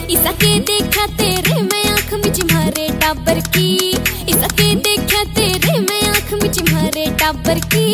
इसा के देखा तेरे मैं आँख मिच मारे टाबर की, इसा के देखा तेरे मैं आँख मिच मारे टाबर की।